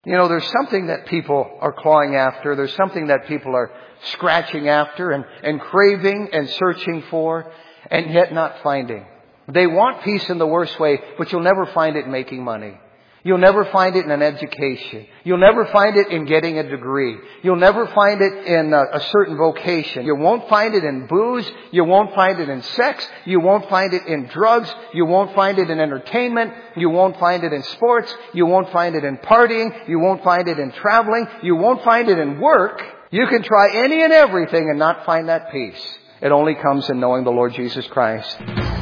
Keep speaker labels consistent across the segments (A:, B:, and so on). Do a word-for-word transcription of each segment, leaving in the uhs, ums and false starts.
A: You know, there's something that people are clawing after. There's something that people are scratching after and, and craving and searching for and yet not finding. They want peace in the worst way, but you'll never find it in making money. You'll never find it in an education. You'll never find it in getting a degree. You'll never find it in a, a certain vocation. You won't find it in booze. You won't find it in sex. You won't find it in drugs. You won't find it in entertainment. You won't find it in sports. You won't find it in partying. You won't find it in traveling. You won't find it in work. You can try any and everything and not find that peace. It only comes in knowing the Lord Jesus Christ.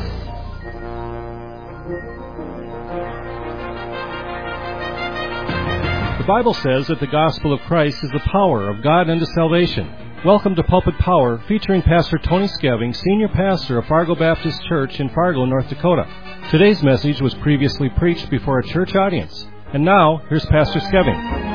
B: The Bible says that the gospel of Christ is the power of God unto salvation. Welcome to Pulpit Power, featuring Pastor Tony Skeving, Senior Pastor of Fargo Baptist Church in Fargo, North Dakota. Today's message was previously preached before a church audience. And now, here's Pastor Skeving.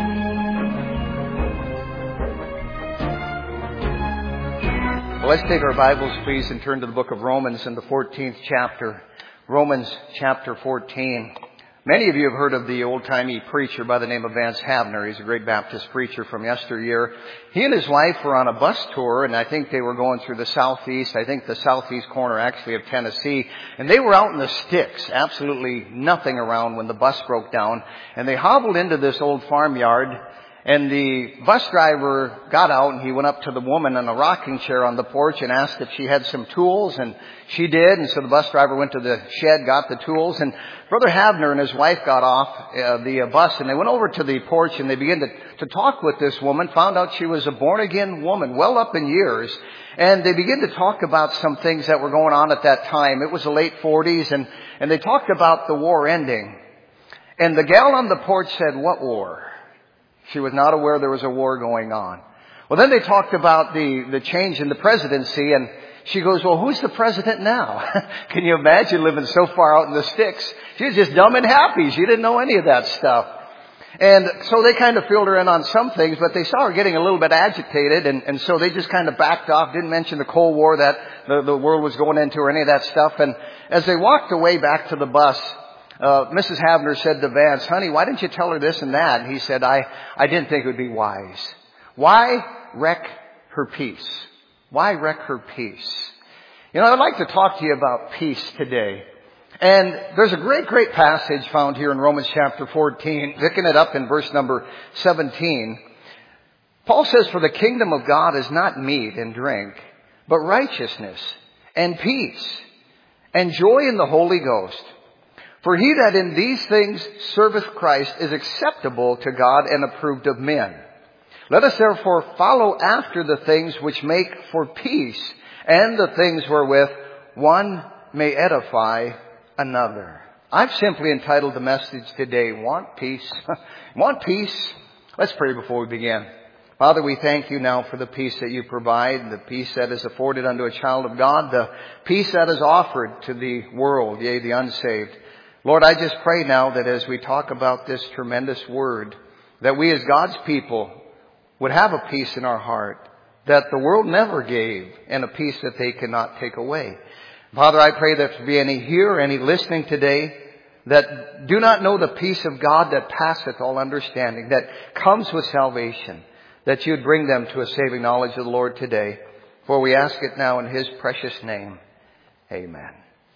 A: Well, let's take our Bibles, please, and turn to the book of Romans in the fourteenth chapter. Romans chapter fourteen. Many of you have heard of the old-timey preacher by the name of Vance Havner. He's a great Baptist preacher from yesteryear. He and his wife were on a bus tour, and I think they were going through the southeast, I think the southeast corner actually of Tennessee. And they were out in the sticks, absolutely nothing around when the bus broke down. And they hobbled into this old farmyard, and the bus driver got out and he went up to the woman in a rocking chair on the porch and asked if she had some tools, and she did. And so the bus driver went to the shed, got the tools, and Brother Havner and his wife got off uh, the uh, bus, and they went over to the porch and they began to, to talk with this woman, found out she was a born-again woman, well up in years. And they began to talk about some things that were going on at that time. It was the late forties, and, and they talked about the war ending. And the gal on the porch said, "What war?" She was not aware there was a war going on. Well, then they talked about the, the change in the presidency, and she goes, "Well, who's the president now?" Can you imagine living so far out in the sticks? She was just dumb and happy. She didn't know any of that stuff. And so they kind of filled her in on some things, but they saw her getting a little bit agitated, and, and so they just kind of backed off, didn't mention the Cold War that the, the world was going into or any of that stuff. And as they walked away back to the bus, Uh, Missus Havner said to Vance, "Honey, why didn't you tell her this and that?" And he said, I, I didn't think it would be wise. Why wreck her peace? Why wreck her peace? You know, I'd like to talk to you about peace today. And there's a great, great passage found here in Romans chapter fourteen, picking it up in verse number seventeen. Paul says, "For the kingdom of God is not meat and drink, but righteousness and peace and joy in the Holy Ghost. For he that in these things serveth Christ is acceptable to God and approved of men. Let us therefore follow after the things which make for peace, and the things wherewith one may edify another." I've simply entitled the message today, "Want Peace?" Want peace? Let's pray before we begin. Father, we thank you now for the peace that you provide, the peace that is afforded unto a child of God, the peace that is offered to the world, yea, the unsaved. Lord, I just pray now that as we talk about this tremendous word, that we as God's people would have a peace in our heart that the world never gave, and a peace that they cannot take away. Father, I pray that there be any here, any listening today, that do not know the peace of God that passeth all understanding, that comes with salvation, that you'd bring them to a saving knowledge of the Lord today. For we ask it now in his precious name. Amen.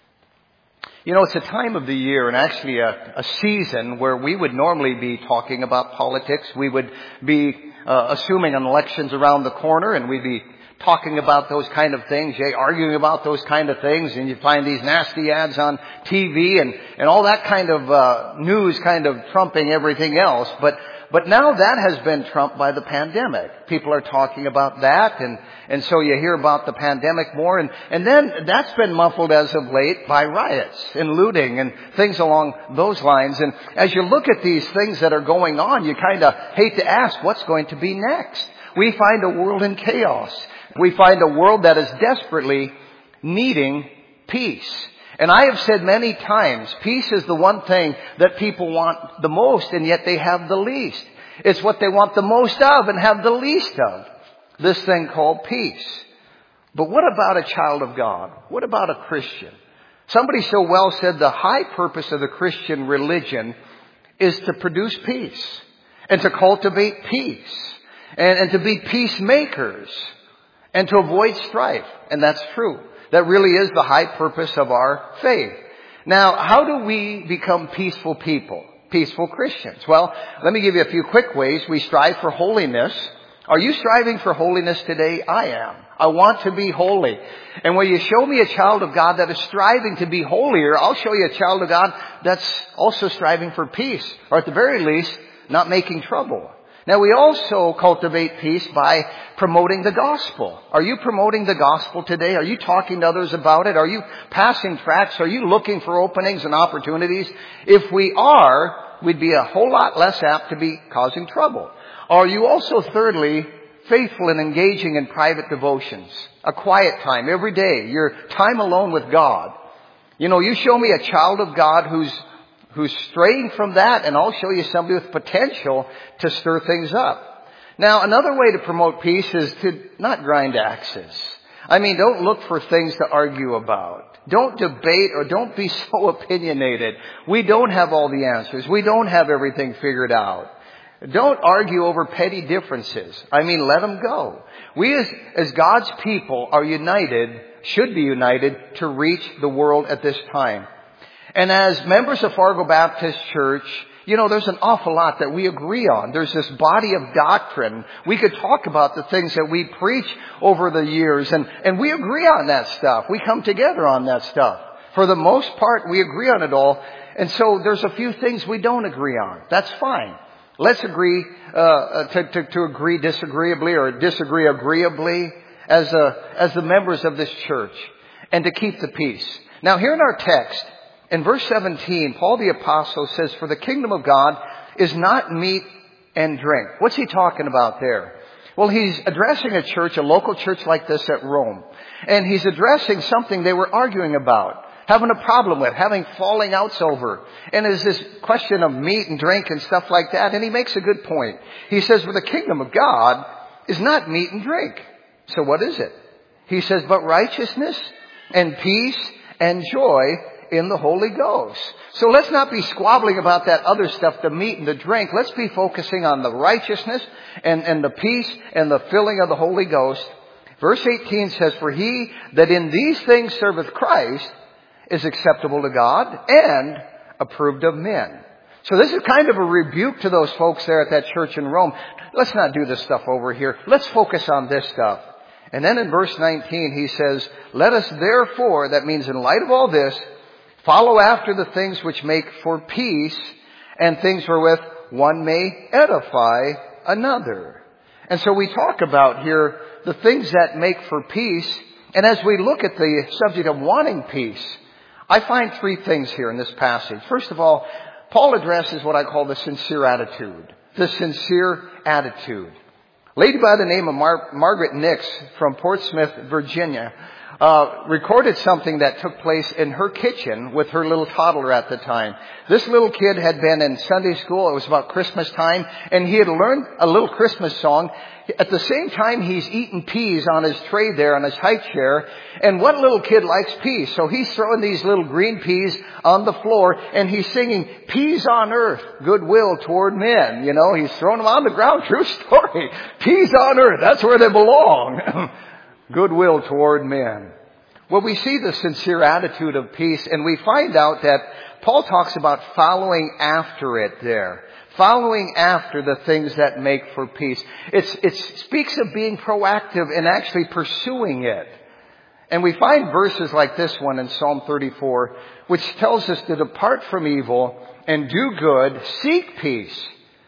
A: You know, it's a time of the year, and actually a, a season where we would normally be talking about politics. We would be uh, assuming an election's around the corner, and we'd be talking about those kind of things, yea, arguing about those kind of things, and you find these nasty ads on T V and, and all that kind of uh, news kind of trumping everything else. But But now that has been trumped by the pandemic. People are talking about that, and, and so you hear about the pandemic more. And, and then that's been muffled as of late by riots and looting and things along those lines. And as you look at these things that are going on, you kind of hate to ask what's going to be next. We find a world in chaos. We find a world that is desperately needing peace. And I have said many times, peace is the one thing that people want the most, and yet they have the least. It's what they want the most of and have the least of. This thing called peace. But what about a child of God? What about a Christian? Somebody so well said the high purpose of the Christian religion is to produce peace. and to cultivate peace and, and to be peacemakers and to avoid strife. And that's true. That really is the high purpose of our faith. Now, how do we become peaceful people, peaceful Christians? Well, let me give you a few quick ways. We strive for holiness. Are you striving for holiness today? I am. I want to be holy. And when you show me a child of God that is striving to be holier, I'll show you a child of God that's also striving for peace, or at the very least, not making trouble. Now, we also cultivate peace by promoting the gospel. Are you promoting the gospel today? Are you talking to others about it? Are you passing tracts? Are you looking for openings and opportunities? If we are, we'd be a whole lot less apt to be causing trouble. Are you also, thirdly, faithful in engaging in private devotions? A quiet time every day, your time alone with God. You know, you show me a child of God who's who's straying from that, and I'll show you somebody with potential to stir things up. Now, another way to promote peace is to not grind axes. I mean, don't look for things to argue about. Don't debate or don't be so opinionated. We don't have all the answers. We don't have everything figured out. Don't argue over petty differences. I mean, let them go. We as, as God's people are united, should be united, to reach the world at this time. And as members of Fargo Baptist Church, you know, there's an awful lot that we agree on. There's this body of doctrine. We could talk about the things that we preach over the years, and, and we agree on that stuff. We come together on that stuff. For the most part, we agree on it all. And so there's a few things we don't agree on. That's fine. Let's agree uh, to, to, to agree disagreeably or disagree agreeably as, a, as the members of this church, and to keep the peace. Now, here in our text, in verse seventeen, Paul the Apostle says, "For the kingdom of God is not meat and drink." What's he talking about there? Well, he's addressing a church, a local church like this at Rome. And he's addressing something they were arguing about, having a problem with, having falling outs over. And there's this question of meat and drink and stuff like that. And he makes a good point. He says, "For the kingdom of God is not meat and drink." So what is it? He says, "But righteousness and peace and joy in the Holy Ghost." So let's not be squabbling about that other stuff, the meat and the drink. Let's be focusing on the righteousness and, and the peace and the filling of the Holy Ghost. Verse eighteen says, "For he that in these things serveth Christ is acceptable to God and approved of men." So this is kind of a rebuke to those folks there at that church in Rome. Let's not do this stuff over here. Let's focus on this stuff. And then in verse nineteen, he says, "Let us therefore," that means in light of all this, "follow after the things which make for peace, and things wherewith one may edify another." And so we talk about here the things that make for peace. And as we look at the subject of wanting peace, I find three things here in this passage. First of all, Paul addresses what I call the sincere attitude. The sincere attitude. A lady by the name of Mar- Margaret Nix from Portsmouth, Virginia, Uh, recorded something that took place in her kitchen with her little toddler at the time. This little kid had been in Sunday school. It was about Christmas time, and he had learned a little Christmas song. At the same time, he's eating peas on his tray there on his high chair. And what little kid likes peas? So he's throwing these little green peas on the floor, and he's singing, "Peas on earth, goodwill toward men." You know, he's throwing them on the ground. True story. Peas on earth, that's where they belong. Goodwill toward men. Well, we see the sincere attitude of peace, and we find out that Paul talks about following after it there. Following after the things that make for peace. It's, it speaks of being proactive and actually pursuing it. And we find verses like this one in Psalm thirty-four, which tells us to depart from evil and do good, seek peace,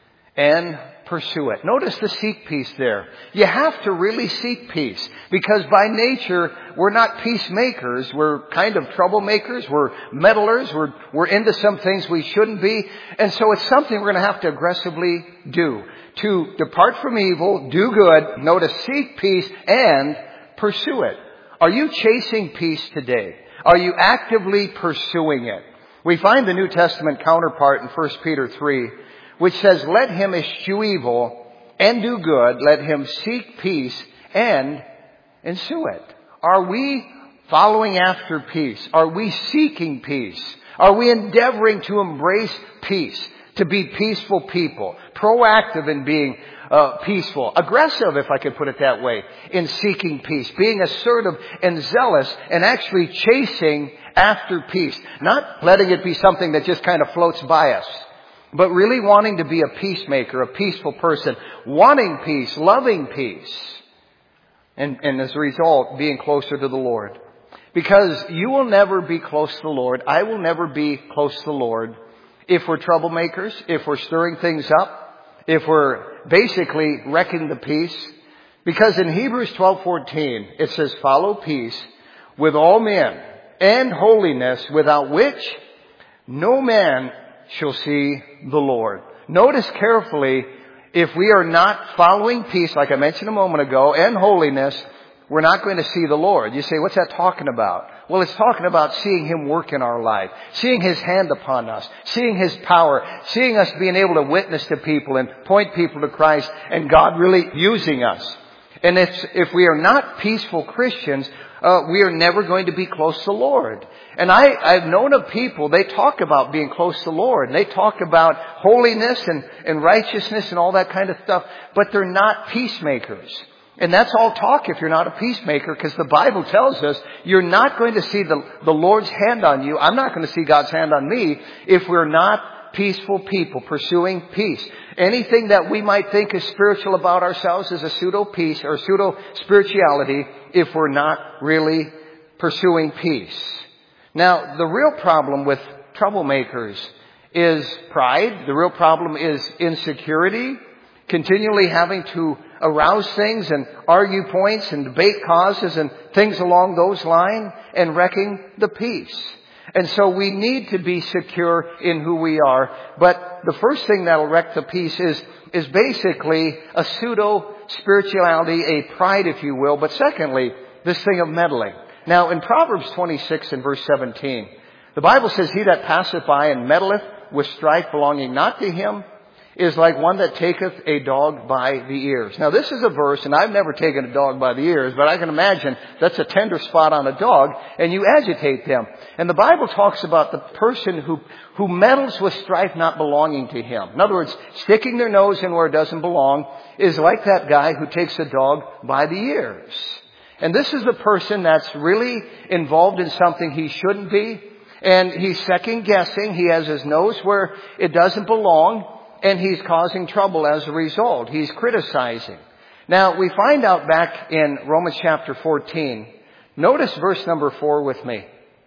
A: and pursue it. Notice the seek peace there. You have to really seek peace, because by nature, we're not peacemakers. We're kind of troublemakers. We're meddlers. We're, we're into some things we shouldn't be. And so it's something we're going to have to aggressively do. To depart from evil, do good, notice seek peace, and pursue it. Are you chasing peace today? Are you actively pursuing it? We find the New Testament counterpart in First Peter three, which says, "Let him eschew evil and do good. Let him seek peace and ensue it." Are we following after peace? Are we seeking peace? Are we endeavoring to embrace peace? to be peaceful people, proactive in being uh, peaceful, aggressive, if I could put it that way, in seeking peace, being assertive and zealous and actually chasing after peace, not letting it be something that just kind of floats by us, but really wanting to be a peacemaker, a peaceful person, wanting peace, loving peace, and, and as a result, being closer to the Lord. Because you will never be close to the Lord, I will never be close to the Lord if we're troublemakers, if we're stirring things up, if we're basically wrecking the peace. Because in Hebrews twelve fourteen, it says, follow peace with all men and holiness, without which no man shall see the Lord. Notice carefully, if we are not following peace, like I mentioned a moment ago, and holiness, we're not going to see the Lord. You say, what's that talking about? Well, it's talking about seeing Him work in our life, seeing His hand upon us, seeing His power, seeing us being able to witness to people and point people to Christ, and God really using us. And if, if we are not peaceful Christians, uh, we are never going to be close to the Lord. And I, I've known of people, they talk about being close to the Lord, and they talk about holiness and, and righteousness and all that kind of stuff, but they're not peacemakers. And that's all talk if you're not a peacemaker, because the Bible tells us you're not going to see the, the Lord's hand on you. I'm not going to see God's hand on me if we're not peaceful people pursuing peace. Anything that we might think is spiritual about ourselves is a pseudo-peace or pseudo-spirituality if we're not really pursuing peace. Now, the real problem with troublemakers is pride. The real problem is insecurity, continually having to arouse things and argue points and debate causes and things along those lines, and wrecking the peace. And so we need to be secure in who we are. But the first thing that will wreck the peace is, is basically a pseudo-spirituality, a pride, if you will. But secondly, this thing of meddling. Now, in Proverbs twenty-six and verse seventeen, the Bible says, he that passeth by and meddleth with strife belonging not to him is like one that taketh a dog by the ears. Now, this is a verse, and I've never taken a dog by the ears, but I can imagine that's a tender spot on a dog, and you agitate them. And the Bible talks about the person who, who meddles with strife not belonging to him. In other words, sticking their nose in where it doesn't belong is like that guy who takes a dog by the ears. And this is the person that's really involved in something he shouldn't be, and he's second guessing. He has his nose where it doesn't belong, and he's causing trouble as a result. He's criticizing. Now, we find out back in Romans chapter fourteen. Notice verse number four with me.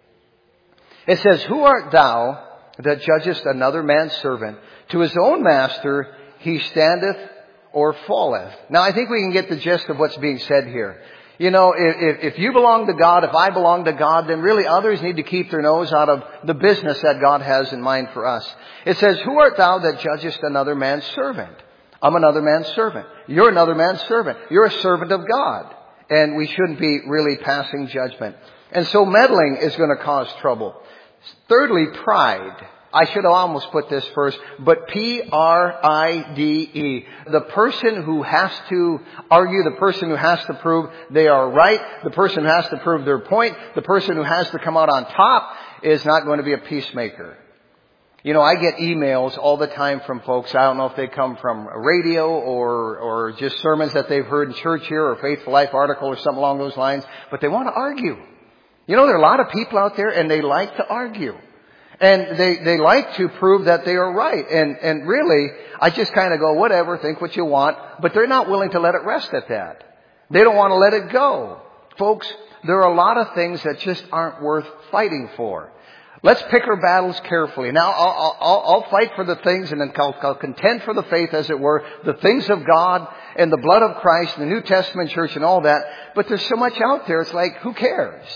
A: It says, who art thou that judgest another man's servant? To his own master he standeth or falleth. Now, I think we can get the gist of what's being said here. You know, if, if you belong to God, if I belong to God, then really others need to keep their nose out of the business that God has in mind for us. It says, who art thou that judgest another man's servant? I'm another man's servant. You're another man's servant. You're a servant of God. And we shouldn't be really passing judgment. And so meddling is going to cause trouble. Thirdly, pride. I should have almost put this first, but P R I D E. The person who has to argue, the person who has to prove they are right, the person who has to prove their point, the person who has to come out on top is not going to be a peacemaker. You know, I get emails all the time from folks. I don't know if they come from a radio or, or just sermons that they've heard in church here or a Faithful Life article or something along those lines, but they want to argue. You know, there are a lot of people out there and they like to argue. And they, they like to prove that they are right. And, and really, I just kind of go, whatever, think what you want. But they're not willing to let it rest at that. They don't want to let it go. Folks, there are a lot of things that just aren't worth fighting for. Let's pick our battles carefully. Now, I'll, I'll, I'll fight for the things and then I'll, I'll contend for the faith, as it were, the things of God and the blood of Christ, the New Testament church and all that. But there's so much out there, it's like, who cares?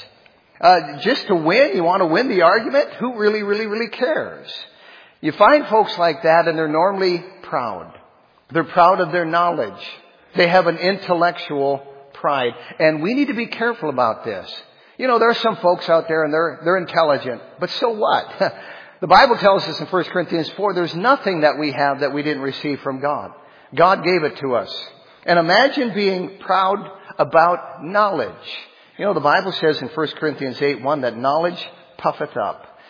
A: Uh, just to win, you want to win the argument? Who really, really, really cares? You find folks like that and they're normally proud. They're proud of their knowledge. They have an intellectual pride. And we need to be careful about this. You know, there are some folks out there and they're, they're intelligent. But so what? The Bible tells us in First Corinthians four, there's nothing that we have that we didn't receive from God. God gave it to us. And imagine being proud about knowledge. You know, the Bible says in First Corinthians eight one that knowledge puffeth up.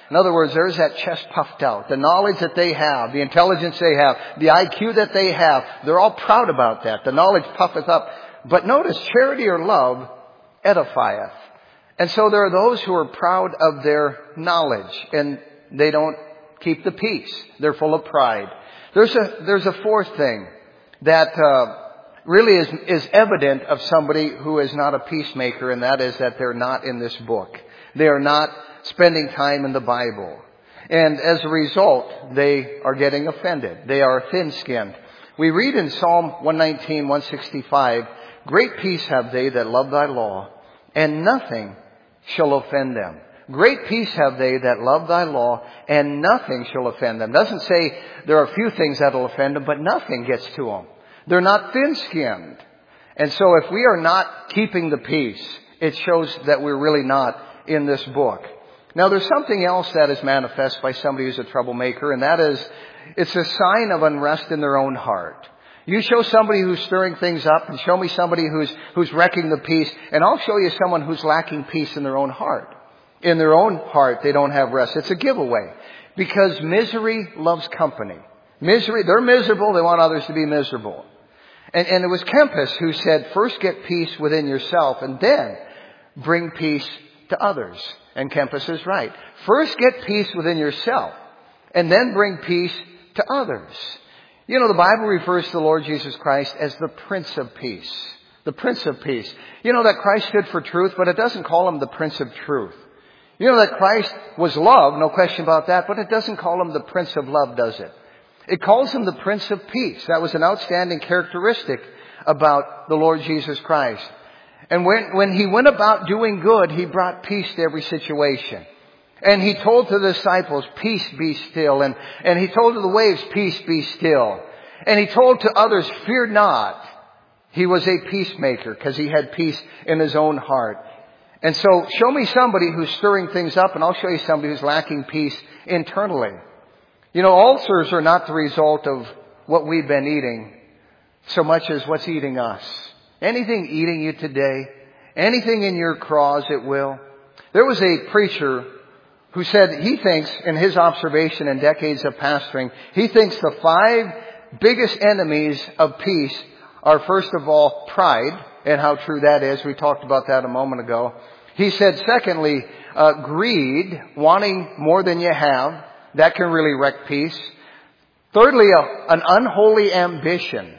A: In other words, there's that chest puffed out. The knowledge that they have, the intelligence they have, the I Q that they have, they're all proud about that. The knowledge puffeth up. But notice, charity or love edifieth. And so there are those who are proud of their knowledge, and they don't keep the peace. They're full of pride. There's a, there's a fourth thing that uh, really is, is evident of somebody who is not a peacemaker, and that is that they're not in this book. They are not spending time in the Bible. And as a result, they are getting offended. They are thin-skinned. We read in Psalm one nineteen, one sixty-five, great peace have they that love thy law, and nothing shall offend them. Great peace have they that love thy law, and nothing shall offend them. Doesn't say there are a few things that will offend them, but nothing gets to them. They're not thin-skinned. And so if we are not keeping the peace, it shows that we're really not in this book. Now there's something else that is manifest by somebody who's a troublemaker, and that is, it's a sign of unrest in their own heart. You show somebody who's stirring things up, and show me somebody who's, who's wrecking the peace, and I'll show you someone who's lacking peace in their own heart. In their own heart, they don't have rest. It's a giveaway. Because misery loves company. Misery, they're miserable, they want others to be miserable. And, and it was Kempis who said, first get peace within yourself, and then bring peace to others. And Kempis is right. First get peace within yourself, and then bring peace to others. You know, the Bible refers to the Lord Jesus Christ as the Prince of Peace. The Prince of Peace. You know that Christ stood for truth, but it doesn't call him the Prince of Truth. You know that Christ was love, no question about that, but it doesn't call him the Prince of Love, does it? It calls him the Prince of Peace. That was an outstanding characteristic about the Lord Jesus Christ. And when, when he went about doing good, he brought peace to every situation. And he told to the disciples, peace be still. And, and he told to the waves, peace be still. And he told to others, fear not. He was a peacemaker because he had peace in his own heart. And so show me somebody who's stirring things up, and I'll show you somebody who's lacking peace internally. You know, ulcers are not the result of what we've been eating so much as what's eating us. Anything eating you today, anything in your craws, it will. There was a preacher who said he thinks, in his observation and decades of pastoring, he thinks the five biggest enemies of peace are, first of all, pride, and how true that is. We talked about that a moment ago. He said, secondly, uh, greed, wanting more than you have. That can really wreck peace. Thirdly, a, an unholy ambition.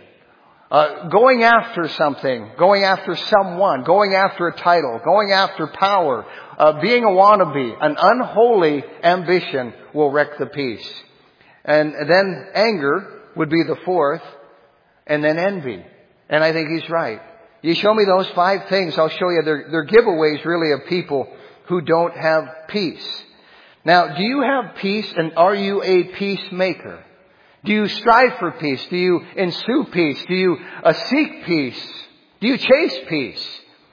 A: Uh, going after something, going after someone, going after a title, going after power, uh, being a wannabe, an unholy ambition will wreck the peace. And then anger would be the fourth, and then envy. And I think he's right. You show me those five things, I'll show you they're, they're giveaways really of people who don't have peace. Now, do you have peace, and are you a peacemaker? Do you strive for peace? Do you ensue peace? Do you uh, seek peace? Do you chase peace?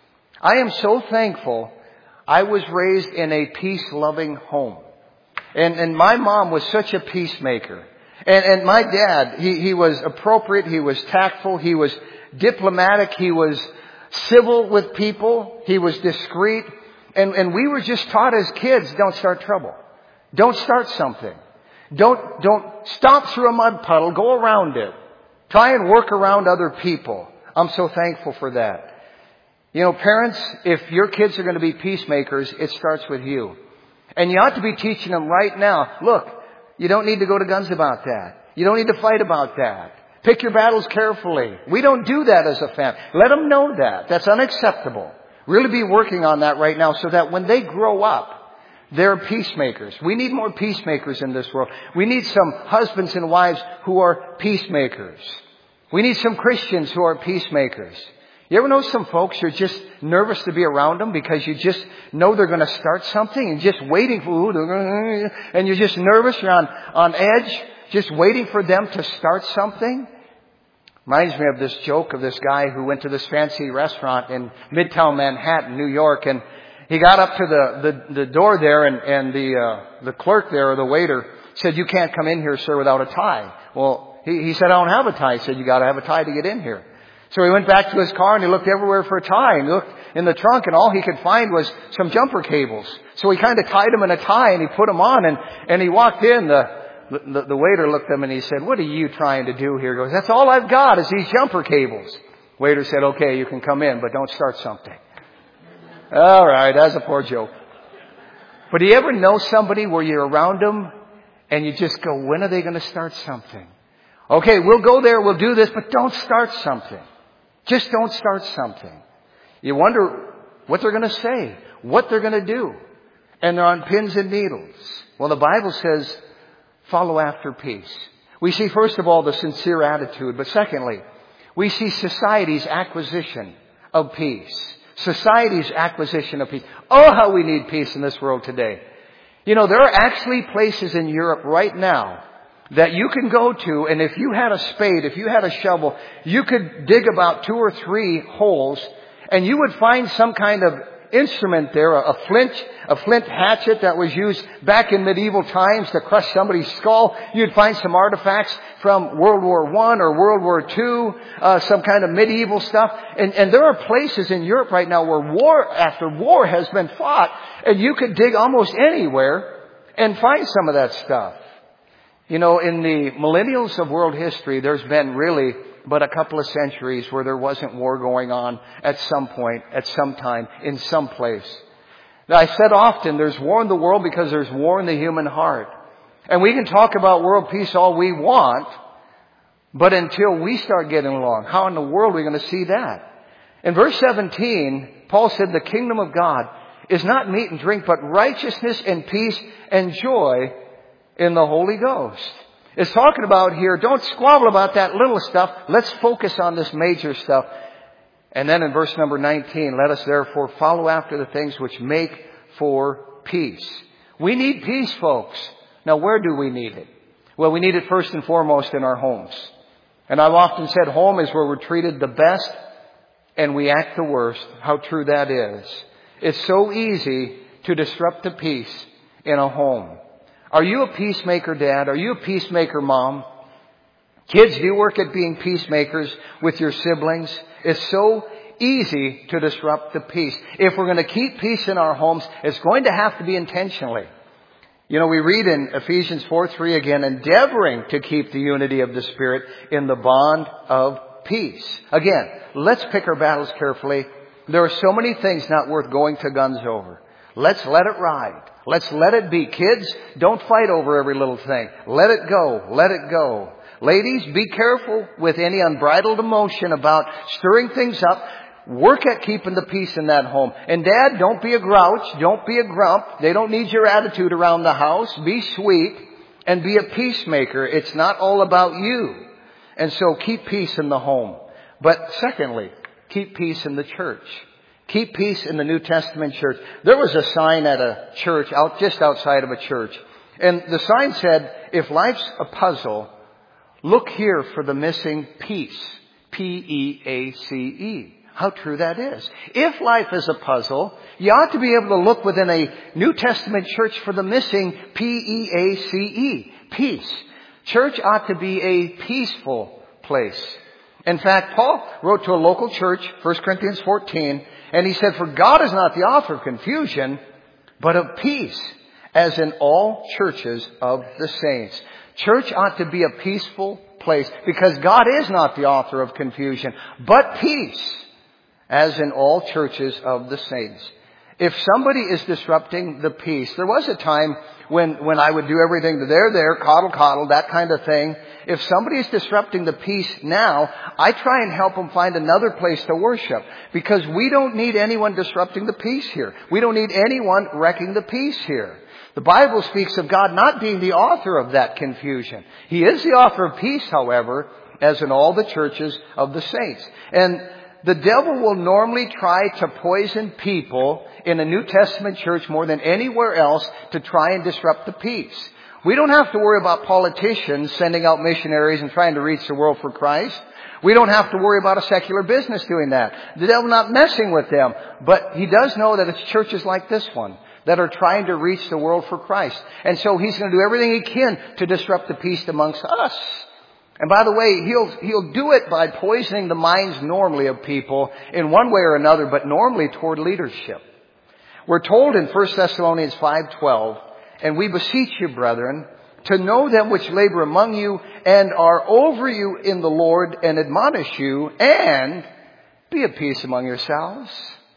A: I am so thankful I was raised in a peace-loving home. And, and my mom was such a peacemaker. And, and my dad, he, he was appropriate, he was tactful, he was diplomatic, he was civil with people, he was discreet. And, and we were just taught as kids, don't start trouble. Don't start something. Don't, don't stop through a mud puddle. Go around it. Try and work around other people. I'm so thankful for that. You know, parents, if your kids are going to be peacemakers, it starts with you. And you ought to be teaching them right now, look, you don't need to go to guns about that. You don't need to fight about that. Pick your battles carefully. We don't do that as a family. Let them know that. That's unacceptable. Really be working on that right now so that when they grow up, they're peacemakers. We need more peacemakers in this world. We need some husbands and wives who are peacemakers. We need some Christians who are peacemakers. You ever know some folks you're just nervous to be around them because you just know they're going to start something and just waiting for, and you're just nervous, you're on, on edge, just waiting for them to start something? Reminds me of this joke of this guy who went to this fancy restaurant in Midtown Manhattan, New York, and he got up to the, the, the door there, and, and the, uh, the clerk there, or the waiter, said, you can't come in here, sir, without a tie. Well, he, he said, I don't have a tie. He said, you got to have a tie to get in here. So he went back to his car and he looked everywhere for a tie. And he looked in the trunk and all he could find was some jumper cables. So he kind of tied them in a tie and he put them on and, and he walked in. The, the, the waiter looked at him and he said, "What are you trying to do here?" He goes, "That's all I've got is these jumper cables." Waiter said, "Okay, you can come in, but don't start something." All right, that's a poor joke. But do you ever know somebody where you're around them and you just go, when are they going to start something? Okay, we'll go there, we'll do this, but don't start something. Just don't start something. You wonder what they're going to say, what they're going to do. And they're on pins and needles. Well, the Bible says, follow after peace. We see, first of all, the sincere attitude. But secondly, we see society's acquisition of peace. Society's acquisition of peace. Oh, how we need peace in this world today. You know, there are actually places in Europe right now that you can go to, and if you had a spade, if you had a shovel, you could dig about two or three holes, and you would find some kind of instrument there, a flint, a flint hatchet that was used back in medieval times to crush somebody's skull. You'd find some artifacts from World War One or World War Two, uh, some kind of medieval stuff. And, and there are places in Europe right now where war after war has been fought, and you could dig almost anywhere and find some of that stuff. You know, in the millennials of world history, there's been really but a couple of centuries where there wasn't war going on at some point, at some time, in some place. Now, I said often, there's war in the world because there's war in the human heart. And we can talk about world peace all we want, but until we start getting along, how in the world are we going to see that? In verse seventeen, Paul said, the kingdom of God is not meat and drink, but righteousness and peace and joy in the Holy Ghost. It's talking about here, don't squabble about that little stuff. Let's focus on this major stuff. And then in verse number nineteen, let us therefore follow after the things which make for peace. We need peace, folks. Now, where do we need it? Well, we need it first and foremost in our homes. And I've often said home is where we're treated the best and we act the worst. How true that is. It's so easy to disrupt the peace in a home. Are you a peacemaker, Dad? Are you a peacemaker, Mom? Kids, do you work at being peacemakers with your siblings? It's so easy to disrupt the peace. If we're going to keep peace in our homes, it's going to have to be intentionally. You know, we read in Ephesians four three again, endeavoring to keep the unity of the Spirit in the bond of peace. Again, let's pick our battles carefully. There are so many things not worth going to guns over. Let's let it ride. Let's let it be. Kids, don't fight over every little thing. Let it go. Let it go. Ladies, be careful with any unbridled emotion about stirring things up. Work at keeping the peace in that home. And Dad, don't be a grouch. Don't be a grump. They don't need your attitude around the house. Be sweet and be a peacemaker. It's not all about you. And so keep peace in the home. But secondly, keep peace in the church. Keep peace in the New Testament church. There was a sign at a church out just outside of a church. And the sign said, if life's a puzzle, look here for the missing piece. P E A C E. How true that is. If life is a puzzle, you ought to be able to look within a New Testament church for the missing P E A C E. Peace. Church ought to be a peaceful place. In fact, Paul wrote to a local church, First Corinthians fourteen, and he said, for God is not the author of confusion, but of peace, as in all churches of the saints. Church ought to be a peaceful place because God is not the author of confusion, but peace, as in all churches of the saints. If somebody is disrupting the peace, there was a time when, when I would do everything, there, there, coddle, coddle, that kind of thing. If somebody is disrupting the peace now, I try and help them find another place to worship. Because we don't need anyone disrupting the peace here. We don't need anyone wrecking the peace here. The Bible speaks of God not being the author of that confusion. He is the author of peace, however, as in all the churches of the saints. And the devil will normally try to poison people in a New Testament church more than anywhere else to try and disrupt the peace. We don't have to worry about politicians sending out missionaries and trying to reach the world for Christ. We don't have to worry about a secular business doing that. The devil's not messing with them. But he does know that it's churches like this one that are trying to reach the world for Christ. And so he's going to do everything he can to disrupt the peace amongst us. And by the way, he'll, he'll do it by poisoning the minds normally of people in one way or another, but normally toward leadership. We're told in First Thessalonians five twelve, and we beseech you, brethren, to know them which labor among you and are over you in the Lord and admonish you, and be at peace among yourselves.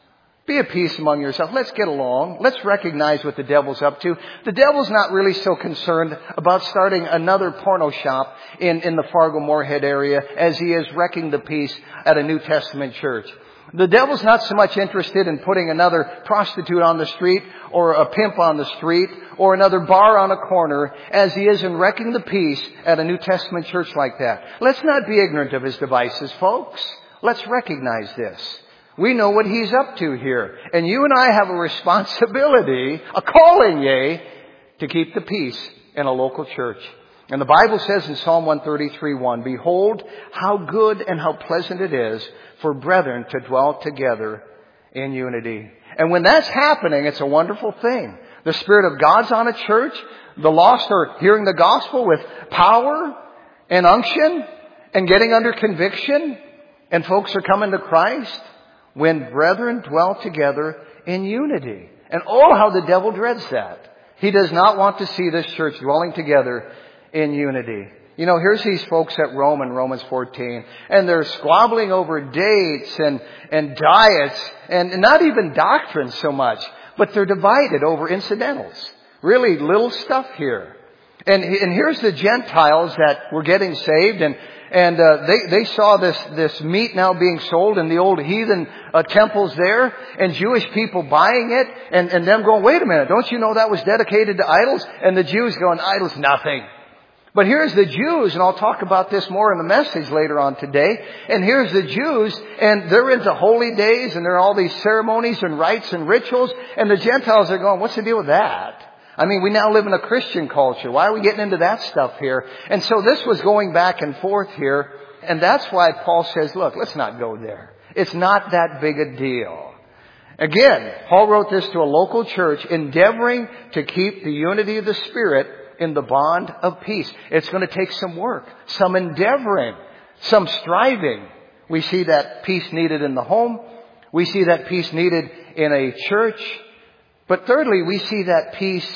A: Be at peace among yourselves. Let's get along. Let's recognize what the devil's up to. The devil's not really so concerned about starting another porno shop in, in the Fargo-Moorhead area as he is wrecking the peace at a New Testament church. The devil's not so much interested in putting another prostitute on the street or a pimp on the street or another bar on a corner as he is in wrecking the peace at a New Testament church like that. Let's not be ignorant of his devices, folks. Let's recognize this. We know what he's up to here. And you and I have a responsibility, a calling, yea, to keep the peace in a local church. And the Bible says in Psalm one thirty-three one, behold, how good and how pleasant it is for brethren to dwell together in unity. And when that's happening, it's a wonderful thing. The Spirit of God's on a church. The lost are hearing the gospel with power and unction and getting under conviction. And folks are coming to Christ. When brethren dwell together in unity. And oh, how the devil dreads that. He does not want to see this church dwelling together in unity. You know, here's these folks at Rome in Romans fourteen, and they're squabbling over dates and, and diets, and not even doctrine so much, but they're divided over incidentals. Really little stuff here. And, and here's the Gentiles that were getting saved, and And uh, they, they saw this, this meat now being sold in the old heathen uh, temples there, and Jewish people buying it, and, and them going, wait a minute, don't you know that was dedicated to idols? And the Jews going, idols, nothing. But here's the Jews, and I'll talk about this more in the message later on today, and here's the Jews, and they're into holy days, and there are all these ceremonies and rites and rituals, and the Gentiles are going, what's the deal with that? I mean, we now live in a Christian culture. Why are we getting into that stuff here? And so this was going back and forth here. And that's why Paul says, look, let's not go there. It's not that big a deal. Again, Paul wrote this to a local church endeavoring to keep the unity of the Spirit in the bond of peace. It's going to take some work, some endeavoring, some striving. We see that peace needed in the home. We see that peace needed in a church. But thirdly, we see that peace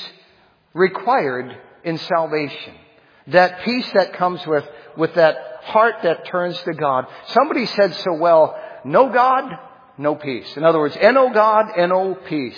A: required in salvation. That peace that comes with, with that heart that turns to God. Somebody said so well, no God, no peace. In other words, N O God, N O peace.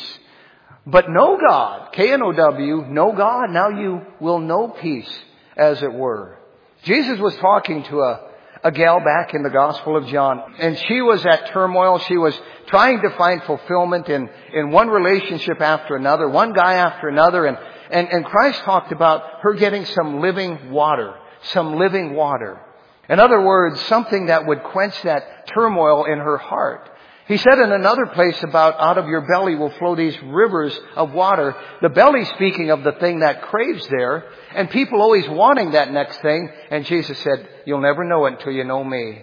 A: But no God, K N O W, no God, now you will know peace, as it were. Jesus was talking to a, a gal back in the Gospel of John, and she was at turmoil. She was trying to find fulfillment in, in one relationship after another, one guy after another, and, and, and Christ talked about her getting some living water, some living water. In other words, something that would quench that turmoil in her heart. He said in another place about out of your belly will flow these rivers of water. The belly speaking of the thing that craves there, and people always wanting that next thing. And Jesus said, you'll never know it until you know me.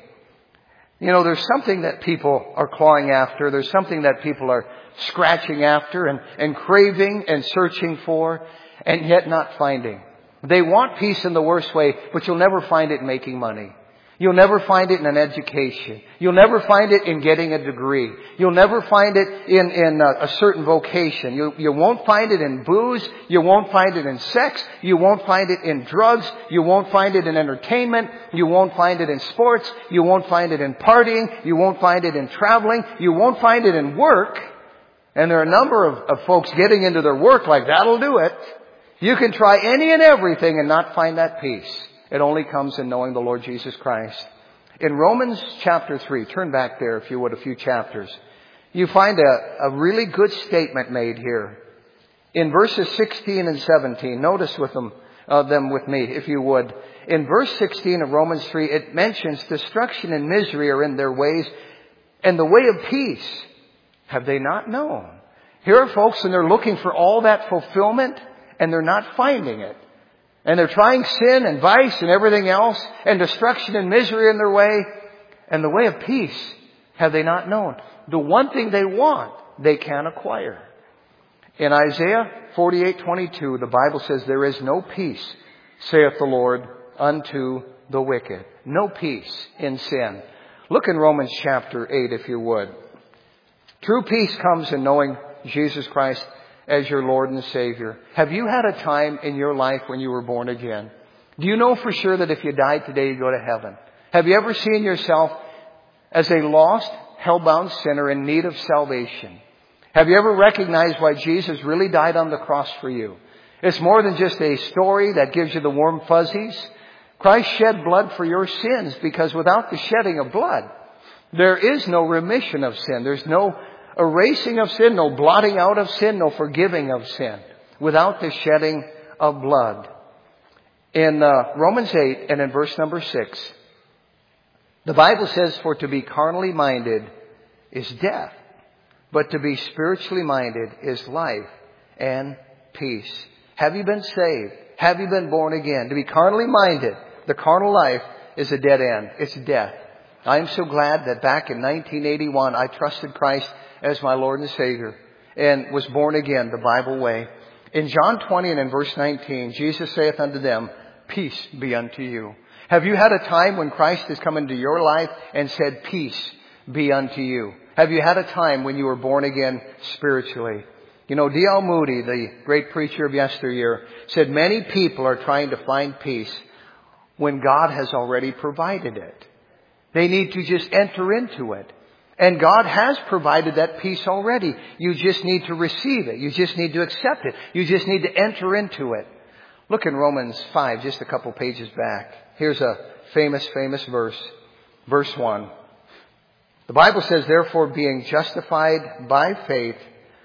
A: You know, there's something that people are clawing after. There's something that people are scratching after and, and craving and searching for, and yet not finding. They want peace in the worst way, but you'll never find it in making money. You'll never find it in an education. You'll never find it in getting a degree. You'll never find it in, in a, a certain vocation. You, you won't find it in booze. You won't find it in sex. You won't find it in drugs. You won't find it in entertainment. You won't find it in sports. You won't find it in partying. You won't find it in traveling. You won't find it in work. And there are a number of, of folks getting into their work like that'll do it. You can try any and everything and not find that peace. It only comes in knowing the Lord Jesus Christ. In Romans chapter three, turn back there if you would a few chapters. You find a, a really good statement made here. In verses sixteen and seventeen, notice with them, uh, them with me if you would. In verse sixteen of Romans three, it mentions destruction and misery are in their ways, and the way of peace have they not known. Here are folks and they're looking for all that fulfillment and they're not finding it. And they're trying sin and vice and everything else, and destruction and misery in their way. And the way of peace have they not known. The one thing they want, they can't acquire. In Isaiah forty-eight twenty-two, the Bible says, there is no peace, saith the Lord, unto the wicked. No peace in sin. Look in Romans chapter eight, if you would. True peace comes in knowing Jesus Christ as your Lord and Savior. Have you had a time in your life when you were born again? Do you know for sure that if you died today, you go to heaven? Have you ever seen yourself as a lost, hell-bound sinner in need of salvation? Have you ever recognized why Jesus really died on the cross for you? It's more than just a story that gives you the warm fuzzies. Christ shed blood for your sins, because without the shedding of blood, there is no remission of sin. There's no erasing of sin, no blotting out of sin, no forgiving of sin without the shedding of blood. In uh, Romans eight and in verse number six, the Bible says, "For to be carnally minded is death, but to be spiritually minded is life and peace." Have you been saved? Have you been born again? To be carnally minded, the carnal life is a dead end. It's death. I am so glad that back in nineteen eighty-one, I trusted Christ as my Lord and Savior and was born again the Bible way. In John twenty and in verse nineteen, Jesus saith unto them, "Peace be unto you." Have you had a time when Christ has come into your life and said, "Peace be unto you"? Have you had a time when you were born again spiritually? You know, D L Moody, the great preacher of yesteryear, said many people are trying to find peace when God has already provided it. They need to just enter into it. And God has provided that peace already. You just need to receive it. You just need to accept it. You just need to enter into it. Look in Romans five, just a couple pages back. Here's a famous, famous verse. Verse one. The Bible says, "Therefore, being justified by faith,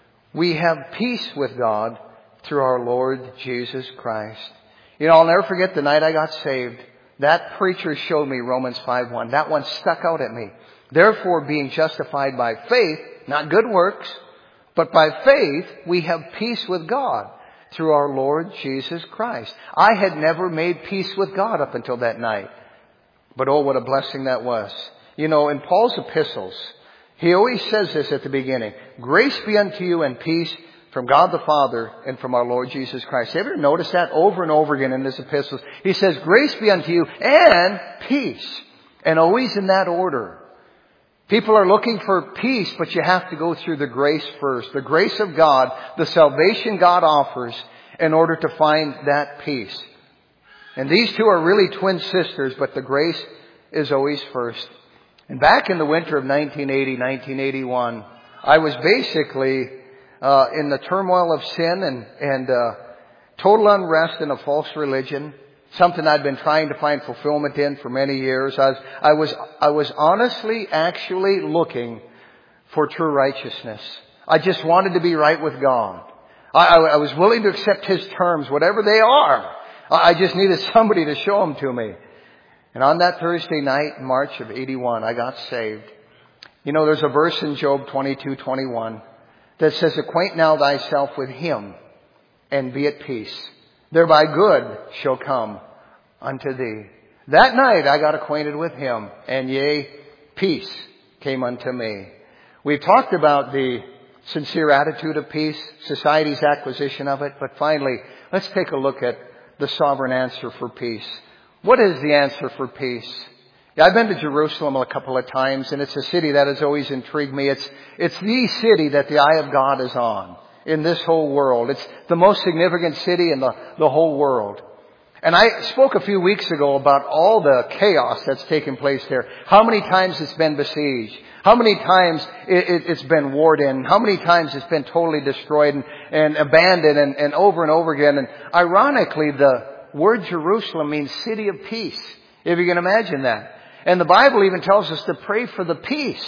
A: we have peace with God through our Lord Jesus Christ." You know, I'll never forget the night I got saved. That preacher showed me Romans five one. That one stuck out at me. "Therefore, being justified by faith," not good works, "but by faith we have peace with God through our Lord Jesus Christ." I had never made peace with God up until that night. But oh, what a blessing that was. You know, in Paul's epistles, he always says this at the beginning: "Grace be unto you and peace from God the Father and from our Lord Jesus Christ." Have you ever noticed that over and over again in his epistles? He says, "Grace be unto you and peace." And always in that order. People are looking for peace, but you have to go through the grace first. The grace of God, the salvation God offers in order to find that peace. And these two are really twin sisters, but the grace is always first. And back in the winter of nineteen eighty, nineteen eighty-one, I was basically uh, in the turmoil of sin and, and uh, total unrest in a false religion. Something I'd been trying to find fulfillment in for many years. I was, I was, I was honestly actually looking for true righteousness. I just wanted to be right with God. I, I, I was willing to accept His terms, whatever they are. I just needed somebody to show them to me. And on that Thursday night in March of eighty-one, I got saved. You know, there's a verse in Job twenty-two twenty-one that says, "Acquaint now thyself with Him and be at peace. Thereby good shall come unto thee." That night I got acquainted with Him, and yea, peace came unto me. We've talked about the sincere attitude of peace, society's acquisition of it, but finally, let's take a look at the sovereign answer for peace. What is the answer for peace? Yeah, I've been to Jerusalem a couple of times, and it's a city that has always intrigued me. It's, it's the city that the eye of God is on in this whole world. It's the most significant city in the, the whole world. And I spoke a few weeks ago about all the chaos that's taken place there. How many times it's been besieged. How many times it, it, it's been warred in. How many times it's been totally destroyed and, and abandoned and, and over and over again. And ironically, the word Jerusalem means city of peace, if you can imagine that. And the Bible even tells us to pray for the peace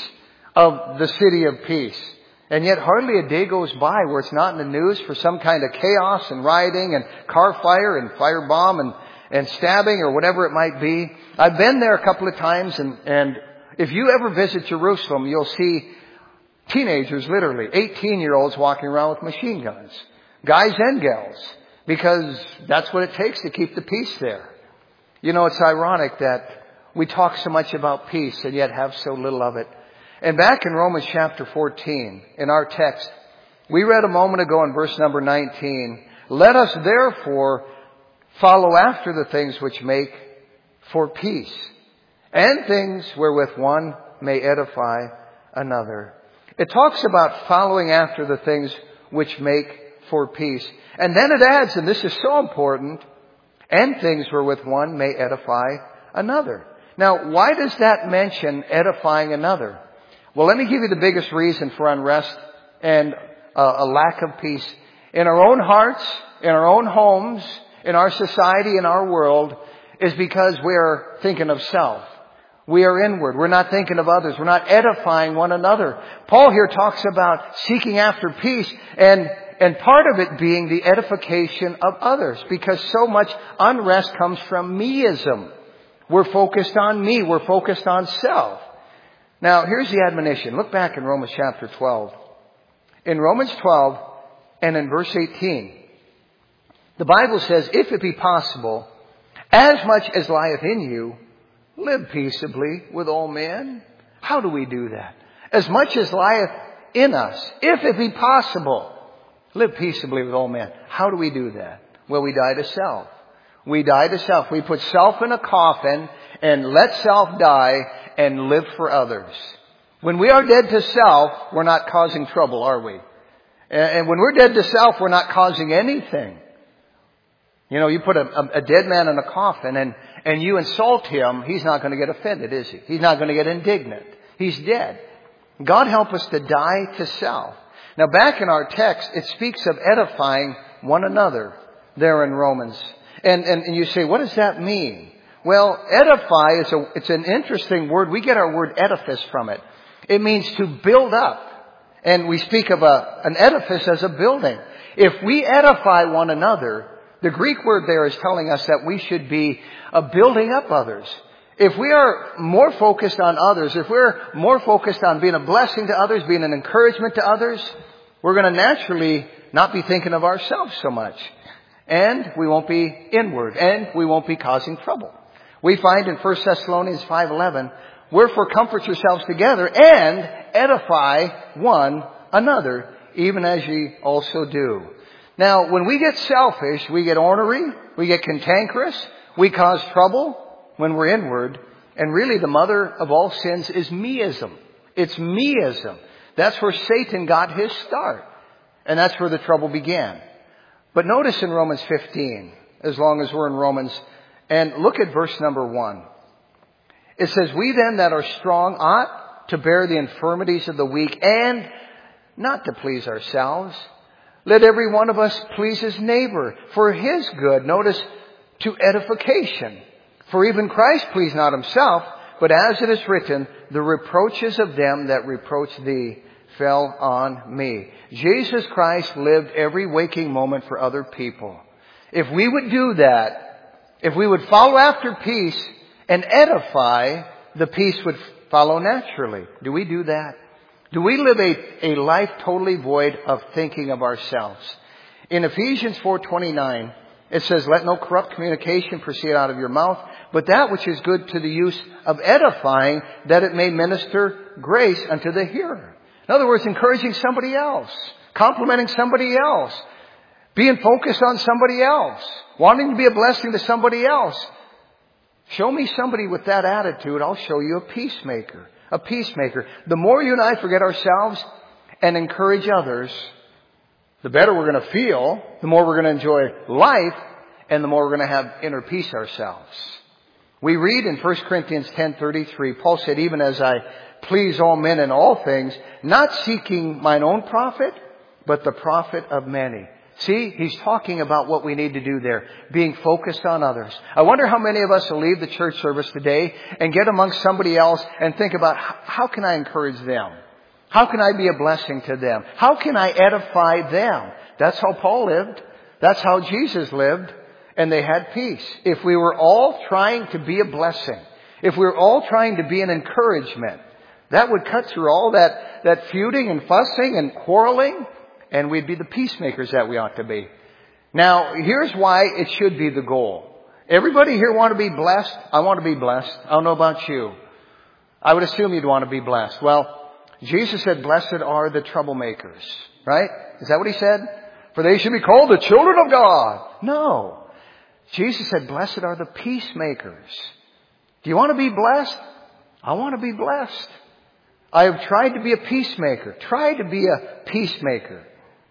A: of the city of peace. And yet hardly a day goes by where it's not in the news for some kind of chaos and rioting and car fire and firebomb and, and stabbing or whatever it might be. I've been there a couple of times, and, and if you ever visit Jerusalem, you'll see teenagers, literally, eighteen-year-olds walking around with machine guns. Guys and gals. Because that's what it takes to keep the peace there. You know, it's ironic that we talk so much about peace and yet have so little of it. And back in Romans chapter fourteen, in our text, we read a moment ago in verse number nineteen, "Let us therefore follow after the things which make for peace, and things wherewith one may edify another. It talks about following after the things which make for peace. And then it adds, and this is so important, and things wherewith one may edify another. Now, why does that mention edifying another? Well, let me give you the biggest reason for unrest and uh, a lack of peace in our own hearts, in our own homes, in our society, in our world, is because we are thinking of self. We are inward. We're not thinking of others. We're not edifying one another. Paul here talks about seeking after peace, and and part of it being the edification of others, because so much unrest comes from meism. We're focused on me. We're focused on self. Now, here's the admonition. Look back in Romans chapter twelve. In Romans twelve and in verse eighteen, the Bible says, if it be possible, as much as lieth in you, live peaceably with all men. How do we do that? As much as lieth in us, if it be possible, live peaceably with all men. How do we do that? Well, we die to self. We die to self. We put self in a coffin and let self die and live for others. When we are dead to self, we're not causing trouble, are we? And when we're dead to self, we're not causing anything. You know, you put a, a dead man in a coffin and, and you insult him, he's not going to get offended, is he? He's not going to get indignant. He's dead. God help us to die to self. Now, back in our text, it speaks of edifying one another there in Romans. And, and, and you say, what does that mean? Well, edify is a, it's an interesting word. We get our word edifice from it. It means to build up. And we speak of a, an edifice as a building. If we edify one another, the Greek word there is telling us that we should be uh, building up others. If we are more focused on others, if we're more focused on being a blessing to others, being an encouragement to others, we're going to naturally not be thinking of ourselves so much. And we won't be inward, and we won't be causing trouble. We find in First Thessalonians five eleven, wherefore comfort yourselves together and edify one another, even as ye also do. Now, when we get selfish, we get ornery, we get cantankerous, we cause trouble when we're inward. And really the mother of all sins is meism. It's meism. That's where Satan got his start. And that's where the trouble began. But notice in Romans fifteen, as long as we're in Romans, and look at verse number one. It says, we then that are strong ought to bear the infirmities of the weak and not to please ourselves. Let every one of us please his neighbor for his good. Notice, to edification. For even Christ pleased not himself, but as it is written, the reproaches of them that reproach thee fell on me. Jesus Christ lived every waking moment for other people. If we would do that, if we would follow after peace and edify, the peace would follow naturally. Do we do that? Do we live a, a life totally void of thinking of ourselves? In Ephesians four twenty-nine, it says, let no corrupt communication proceed out of your mouth, but that which is good to the use of edifying, that it may minister grace unto the hearer. In other words, encouraging somebody else, complimenting somebody else, being focused on somebody else, wanting to be a blessing to somebody else. Show me somebody with that attitude, I'll show you a peacemaker. A peacemaker. The more you and I forget ourselves and encourage others, the better we're going to feel, the more we're going to enjoy life, and the more we're going to have inner peace ourselves. We read in First Corinthians ten thirty-three, Paul said, even as I please all men in all things, not seeking mine own profit, but the profit of many. See, he's talking about what we need to do there, being focused on others. I wonder how many of us will leave the church service today and get amongst somebody else and think about, how can I encourage them? How can I be a blessing to them? How can I edify them? That's how Paul lived. That's how Jesus lived. And they had peace. If we were all trying to be a blessing, if we were all trying to be an encouragement, that would cut through all that, that feuding and fussing and quarreling, and we'd be the peacemakers that we ought to be. Now, here's why it should be the goal. Everybody here want to be blessed? I want to be blessed. I don't know about you. I would assume you'd want to be blessed. Well, Jesus said, blessed are the troublemakers. Right? Is that what he said? For they should be called the children of God. No. Jesus said, blessed are the peacemakers. Do you want to be blessed? I want to be blessed. I have tried to be a peacemaker. Try to be a peacemaker.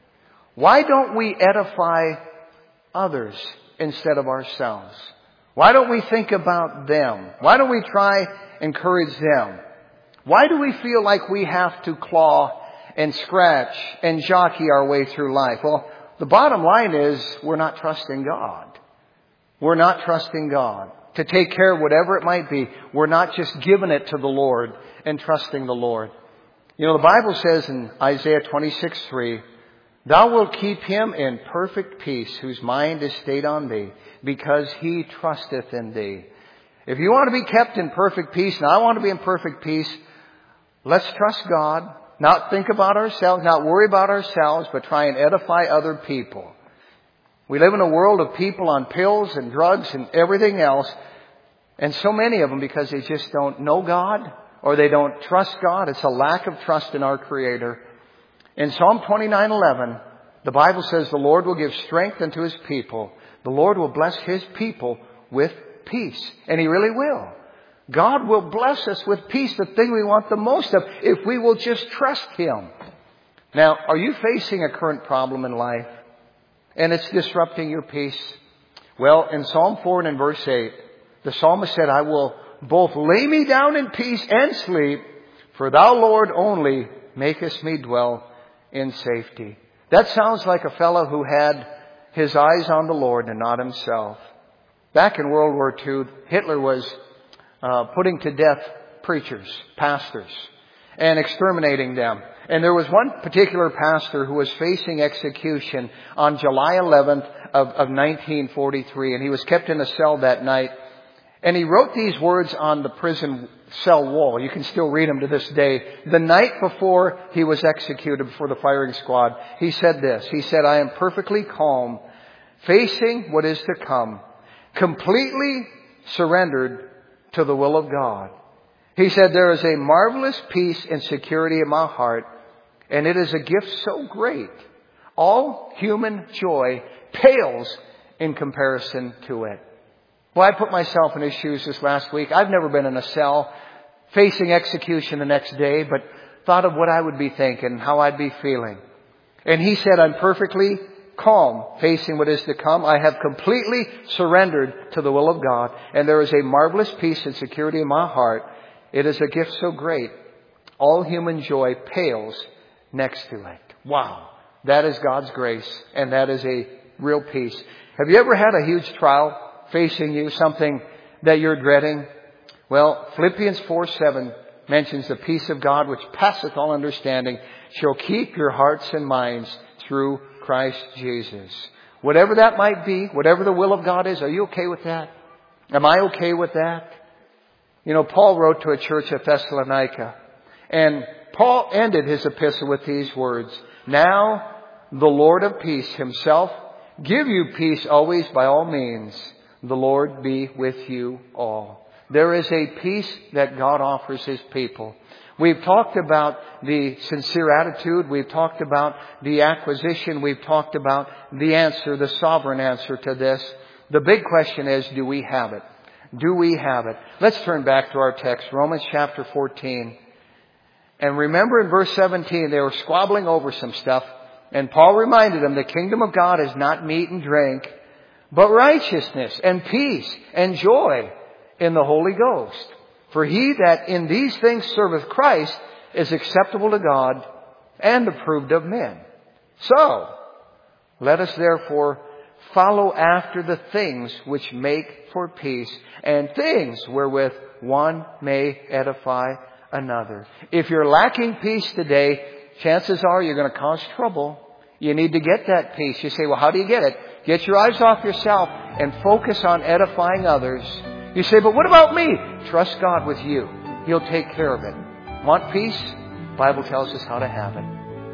A: Why don't we edify others instead of ourselves? Why don't we think about them? Why don't we try and encourage them? Why do we feel like we have to claw and scratch and jockey our way through life? Well, the bottom line is we're not trusting God. We're not trusting God to take care of whatever it might be. We're not just giving it to the Lord and trusting the Lord. You know, the Bible says in Isaiah twenty-six three, Thou wilt keep him in perfect peace, whose mind is stayed on thee, because he trusteth in thee. If you want to be kept in perfect peace, and I want to be in perfect peace, let's trust God, not think about ourselves, not worry about ourselves, but try and edify other people. We live in a world of people on pills and drugs and everything else, and so many of them because they just don't know God or they don't trust God. It's a lack of trust in our Creator. In Psalm twenty-nine eleven, the Bible says the Lord will give strength unto His people. The Lord will bless His people with peace. And He really will. God will bless us with peace, the thing we want the most of, if we will just trust Him. Now, are you facing a current problem in life and it's disrupting your peace? Well, in Psalm four and in verse eight, the psalmist said, I will both lay me down in peace and sleep, for Thou, Lord, only makest me dwell in safety. That sounds like a fellow who had his eyes on the Lord and not himself. Back in World War Two, Hitler was uh, putting to death preachers, pastors, and exterminating them. And there was one particular pastor who was facing execution on July eleventh of, of nineteen forty-three, and he was kept in a cell that night. And he wrote these words on the prison cell wall. You can still read them to this day. The night before he was executed before the firing squad, he said this. He said, I am perfectly calm, facing what is to come, completely surrendered to the will of God. He said, there is a marvelous peace and security in my heart, and it is a gift so great. All human joy pales in comparison to it. Well, I put myself in his shoes this last week. I've never been in a cell facing execution the next day, but thought of what I would be thinking, how I'd be feeling. And he said, I'm perfectly calm facing what is to come. I have completely surrendered to the will of God, and there is a marvelous peace and security in my heart. It is a gift so great, all human joy pales next to it. Wow. That is God's grace, and that is a real peace. Have you ever had a huge trial facing you, something that you're dreading? Well, Philippians four seven mentions the peace of God which passeth all understanding shall keep your hearts and minds through Christ Jesus. Whatever that might be, whatever the will of God is, are you okay with that? Am I okay with that? You know, Paul wrote to a church at Thessalonica, and Paul ended his epistle with these words, Now the Lord of peace Himself give you peace always by all means. The Lord be with you all. There is a peace that God offers His people. We've talked about the sincere attitude. We've talked about the acquisition. We've talked about the answer, the sovereign answer to this. The big question is, do we have it? Do we have it? Let's turn back to our text, Romans chapter fourteen. And remember in verse seventeen, they were squabbling over some stuff. And Paul reminded them the kingdom of God is not meat and drink, but righteousness and peace and joy in the Holy Ghost. For he that in these things serveth Christ is acceptable to God and approved of men. So, let us therefore follow after the things which make for peace, and things wherewith one may edify another. If you're lacking peace today, chances are you're going to cause trouble. You need to get that peace. You say, well, how do you get it? Get your eyes off yourself and focus on edifying others. You say, but what about me? Trust God with you. He'll take care of it. Want peace? The Bible tells us how to have it.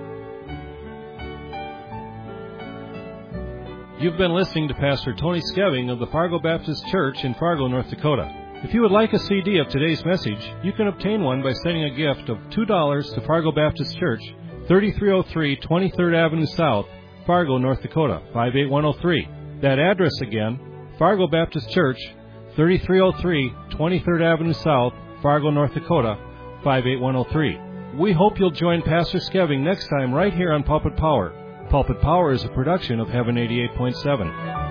B: You've been listening to Pastor Tony Skeving of the Fargo Baptist Church in Fargo, North Dakota. If you would like a C D of today's message, you can obtain one by sending a gift of two dollars to Fargo Baptist Church, thirty-three oh three twenty-third Avenue South, Fargo, North Dakota, five eight one oh three. That address again, Fargo Baptist Church, thirty-three oh three twenty-third Avenue South, Fargo, North Dakota, five eight one oh three. We hope you'll join Pastor Skeving next time right here on Pulpit Power. Pulpit Power is a production of Heaven eighty-eight point seven.